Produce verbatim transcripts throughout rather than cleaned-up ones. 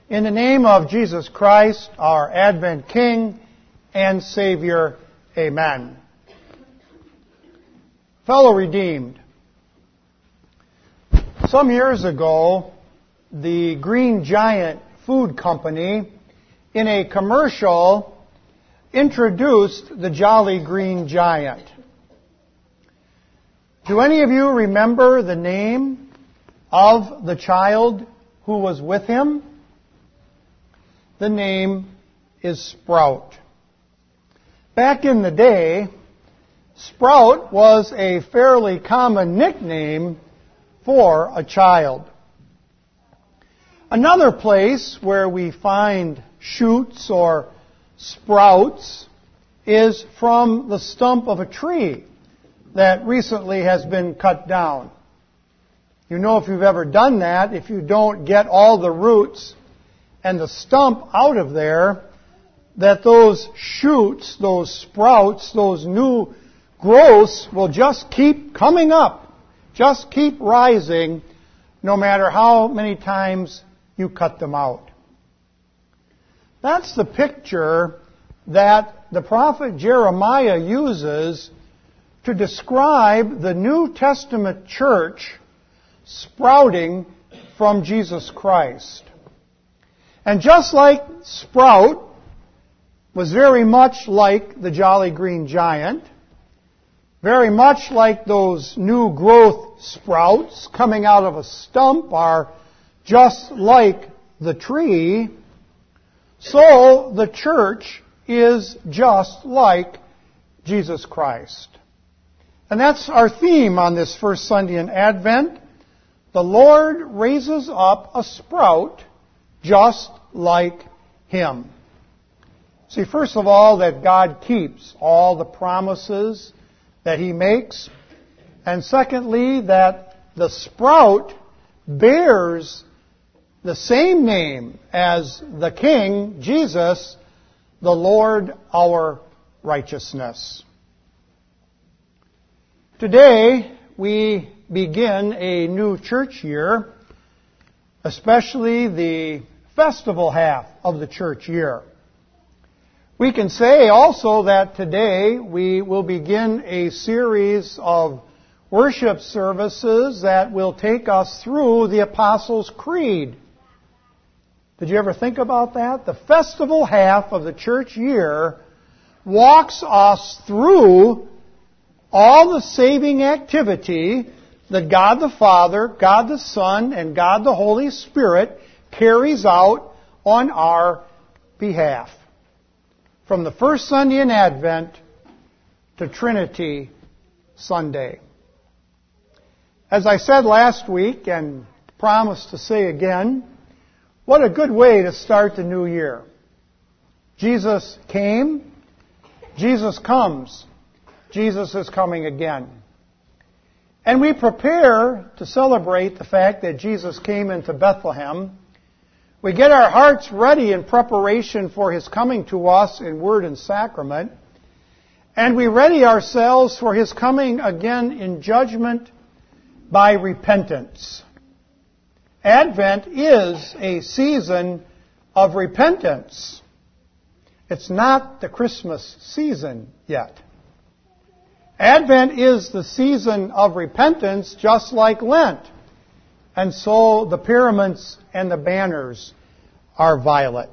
In the name of Jesus Christ, our Advent King and Savior, amen. Fellow redeemed, some years ago, the Green Giant Food Company, in a commercial, introduced the Jolly Green Giant. Do any of you remember the name of the child who was with him? The name is Sprout. Back in the day, Sprout was a fairly common nickname for a child. Another place where we find shoots or sprouts is from the stump of a tree that recently has been cut down. You know, if you've ever done that, if you don't get all the roots and the stump out of there, that those shoots, those sprouts, those new growths will just keep coming up, just keep rising, no matter how many times you cut them out. That's the picture that the prophet Jeremiah uses to describe the New Testament church sprouting from Jesus Christ. And just like Sprout was very much like the Jolly Green Giant, very much like those new growth sprouts coming out of a stump are just like the tree, so the church is just like Jesus Christ. And that's our theme on this first Sunday in Advent. The Lord raises up a sprout just like Him. See, first of all, that God keeps all the promises that He makes. And secondly, that the sprout bears the same name as the King, Jesus, the Lord our righteousness. Today, we begin a new church year, especially the festival half of the church year. We can say also that today we will begin a series of worship services that will take us through the Apostles' Creed. Did you ever think about that? The festival half of the church year walks us through all the saving activity that God the Father, God the Son, and God the Holy Spirit carries out on our behalf. From the first Sunday in Advent to Trinity Sunday. As I said last week and promised to say again, what a good way to start the new year. Jesus came, Jesus comes, Jesus is coming again. And we prepare to celebrate the fact that Jesus came into Bethlehem. We get our hearts ready in preparation for His coming to us in word and sacrament. And we ready ourselves for His coming again in judgment by repentance. Advent is a season of repentance. It's not the Christmas season yet. Advent is the season of repentance, just like Lent. And so the pyramids and the banners are violet.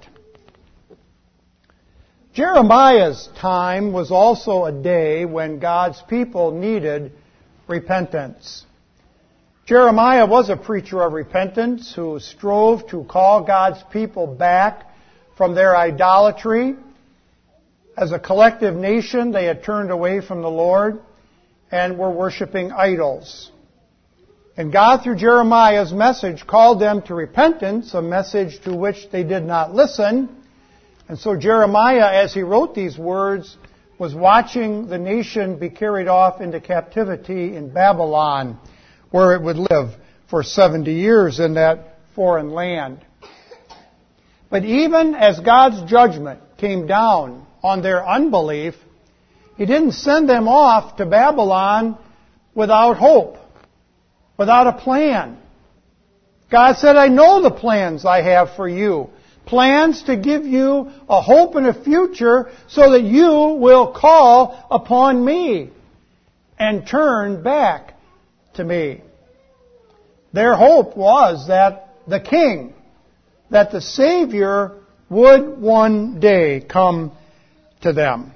Jeremiah's time was also a day when God's people needed repentance. Jeremiah was a preacher of repentance who strove to call God's people back from their idolatry. As a collective nation, they had turned away from the Lord and were worshiping idols. And God, through Jeremiah's message, called them to repentance, a message to which they did not listen. And so Jeremiah, as he wrote these words, was watching the nation be carried off into captivity in Babylon, where it would live for seventy years in that foreign land. But even as God's judgment came down on their unbelief, He didn't send them off to Babylon without hope, without a plan. God said, I know the plans I have for you, plans to give you a hope and a future so that you will call upon me and turn back to me. Their hope was that the King, that the Savior would one day come to them.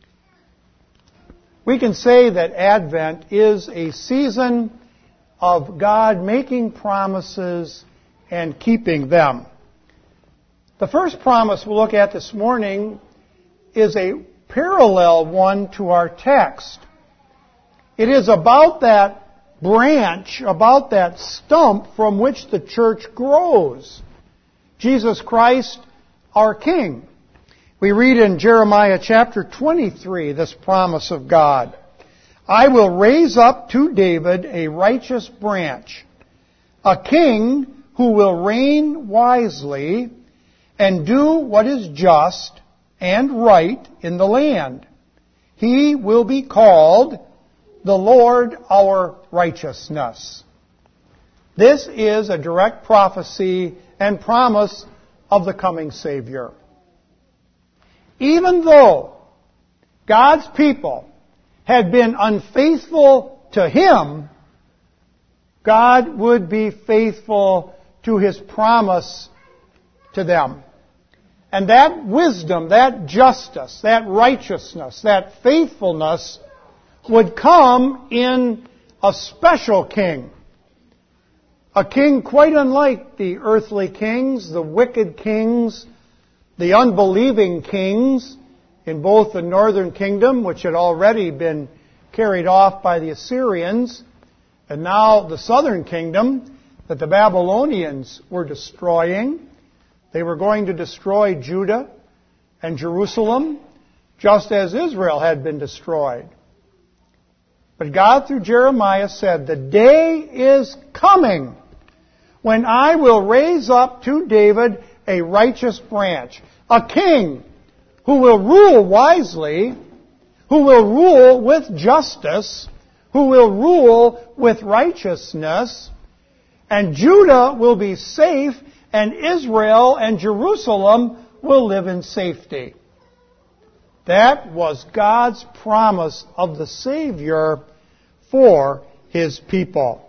We can say that Advent is a season of God making promises and keeping them. The first promise we'll look at this morning is a parallel one to our text. It is about that branch, about that stump from which the church grows. Jesus Christ, our King. We read in Jeremiah chapter twenty-three this promise of God. I will raise up to David a righteous branch, a king who will reign wisely and do what is just and right in the land. He will be called the Lord our righteousness. This is a direct prophecy and promise of the coming Savior. Even though God's people had been unfaithful to Him, God would be faithful to His promise to them. And that wisdom, that justice, that righteousness, that faithfulness would come in a special king. A king quite unlike the earthly kings, the wicked kings, the unbelieving kings in both the northern kingdom, which had already been carried off by the Assyrians, and now the southern kingdom that the Babylonians were destroying. They were going to destroy Judah and Jerusalem, just as Israel had been destroyed. But God, through Jeremiah, said, the day is coming when I will raise up to David a righteous branch, a king who will rule wisely, who will rule with justice, who will rule with righteousness, and Judah will be safe, and Israel and Jerusalem will live in safety. That was God's promise of the Savior for His people.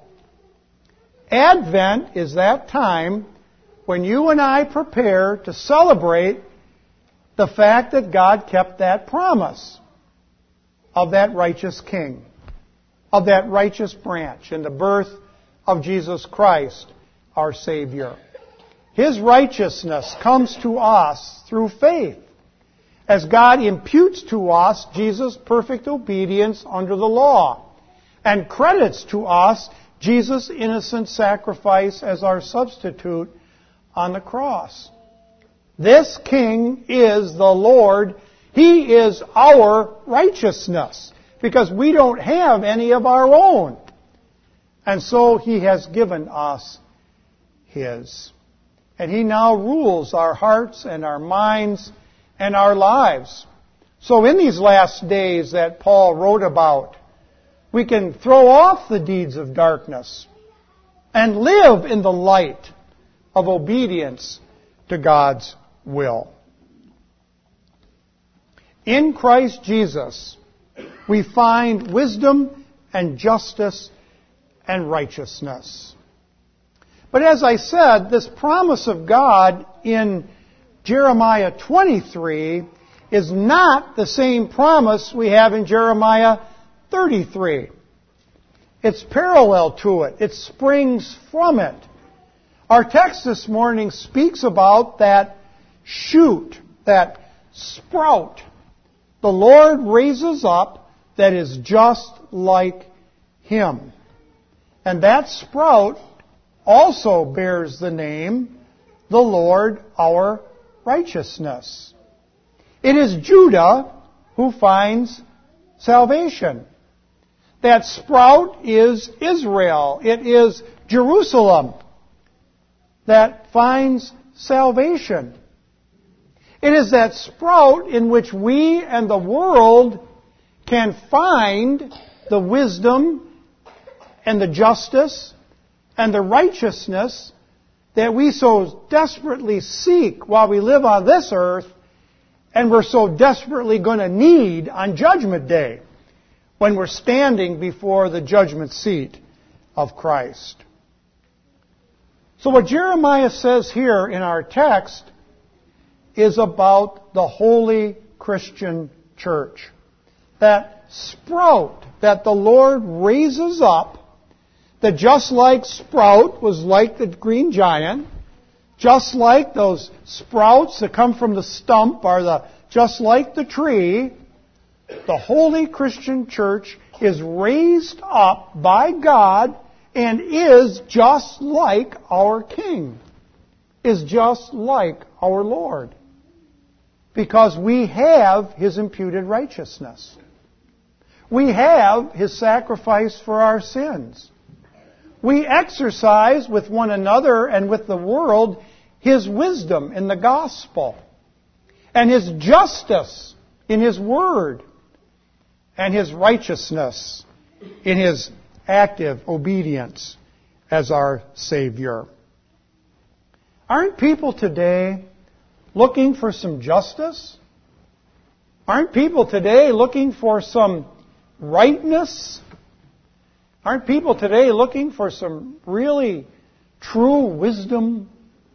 Advent is that time when you and I prepare to celebrate the fact that God kept that promise of that righteous King, of that righteous branch, and the birth of Jesus Christ, our Savior. His righteousness comes to us through faith, as God imputes to us Jesus' perfect obedience under the law, and credits to us Jesus' innocent sacrifice as our substitute on the cross. This King is the Lord. He is our righteousness, because we don't have any of our own. And so He has given us His. And He now rules our hearts and our minds and our lives. So in these last days that Paul wrote about, we can throw off the deeds of darkness and live in the light of obedience to God's will. In Christ Jesus, we find wisdom and justice and righteousness. But as I said, this promise of God in Jeremiah twenty-three is not the same promise we have in Jeremiah thirty-three. It's parallel to it. It springs from it. Our text this morning speaks about that shoot, that sprout the Lord raises up that is just like Him. And that sprout also bears the name, the Lord our righteousness. It is Judah who finds salvation. That sprout is Israel. It is Jerusalem that finds salvation. It is that sprout in which we and the world can find the wisdom and the justice and the righteousness that we so desperately seek while we live on this earth, and we're so desperately going to need on Judgment Day when we're standing before the judgment seat of Christ. So what Jeremiah says here in our text is about the holy Christian church. That sprout that the Lord raises up, that just like sprout was like the green giant, just like those sprouts that come from the stump are the just like the tree, the holy Christian church is raised up by God and is just like our King, is just like our Lord, because we have His imputed righteousness. We have His sacrifice for our sins. We exercise with one another and with the world His wisdom in the gospel, and His justice in His word, and His righteousness in His active obedience as our Savior. Aren't people today looking for some justice? Aren't people today looking for some rightness? Aren't people today looking for some really true wisdom?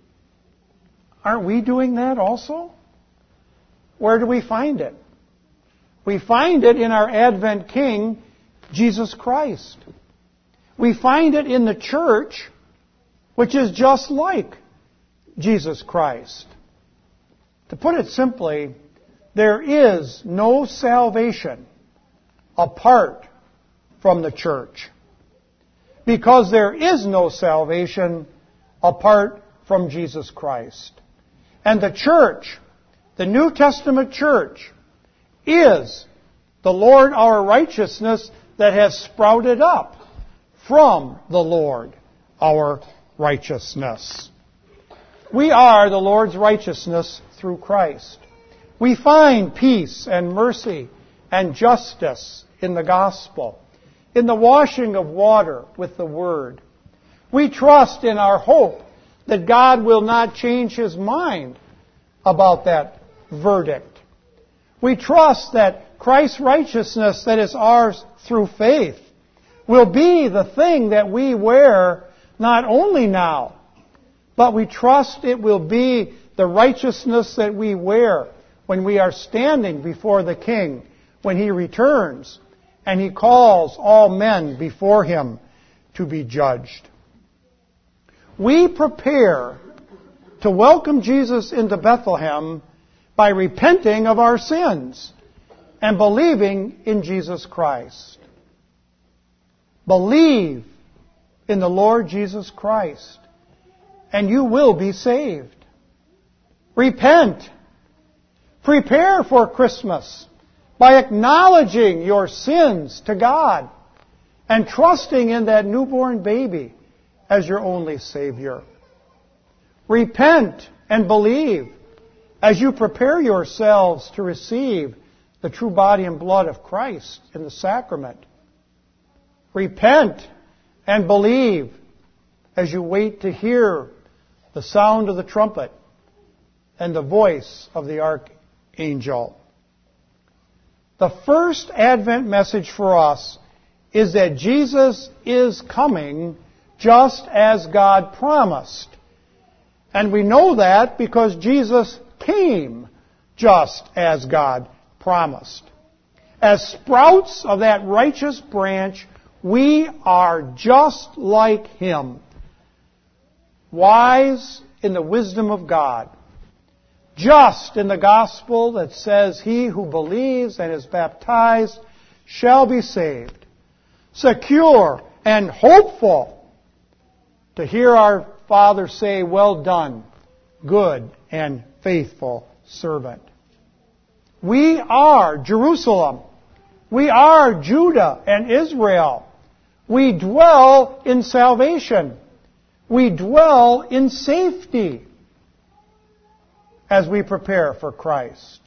Aren't we doing that also? Where do we find it? We find it in our Advent King, Jesus Christ. We find it in the church, which is just like Jesus Christ. To put it simply, there is no salvation apart from the church, because there is no salvation apart from Jesus Christ. And the church, the New Testament church, is the Lord our righteousness that has sprouted up from the Lord our righteousness. We are the Lord's righteousness through Christ. We find peace and mercy and justice in the gospel, in the washing of water with the Word. We trust in our hope that God will not change His mind about that verdict. We trust that Christ's righteousness that is ours through faith will be the thing that we wear not only now, but we trust it will be the righteousness that we wear when we are standing before the King, when He returns and He calls all men before Him to be judged. We prepare to welcome Jesus into Bethlehem by repenting of our sins and believing in Jesus Christ. Believe in the Lord Jesus Christ, and you will be saved. Repent. Prepare for Christmas by acknowledging your sins to God and trusting in that newborn baby as your only Savior. Repent and believe as you prepare yourselves to receive the true body and blood of Christ in the sacrament. Repent and believe as you wait to hear the sound of the trumpet and the voice of the archangel. The first Advent message for us is that Jesus is coming just as God promised. And we know that because Jesus came just as God promised. As sprouts of that righteous branch, we are just like Him, wise in the wisdom of God, just in the gospel that says, "He who believes and is baptized shall be saved," secure and hopeful to hear our Father say, "Well done, good and faithful servant." We are Jerusalem. We are Judah and Israel. We dwell in salvation. We dwell in safety as we prepare for Christ.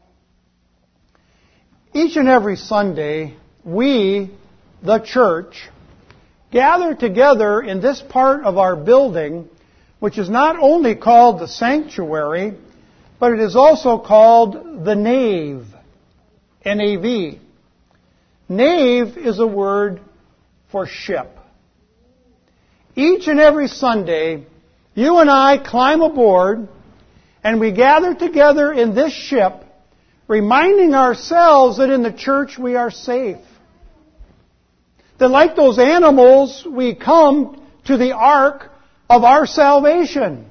Each and every Sunday, we, the church, gather together in this part of our building which is not only called the sanctuary, but it is also called the nave, N A V. Nave is a word for ship. Each and every Sunday, you and I climb aboard and we gather together in this ship, reminding ourselves that in the church we are safe. That like those animals, we come to the ark of our salvation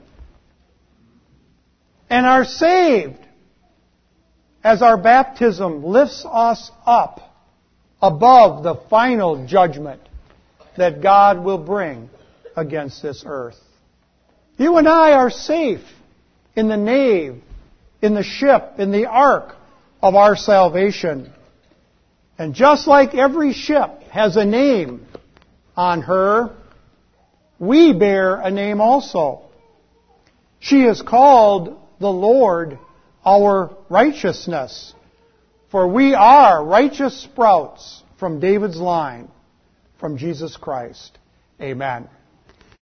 and are saved as our baptism lifts us up above the final judgment that God will bring against this earth. You and I are safe in the nave, in the ship, in the ark of our salvation. And just like every ship has a name on her, we bear a name also. She is called the Lord our righteousness, for we are righteous sprouts from David's line, from Jesus Christ. Amen.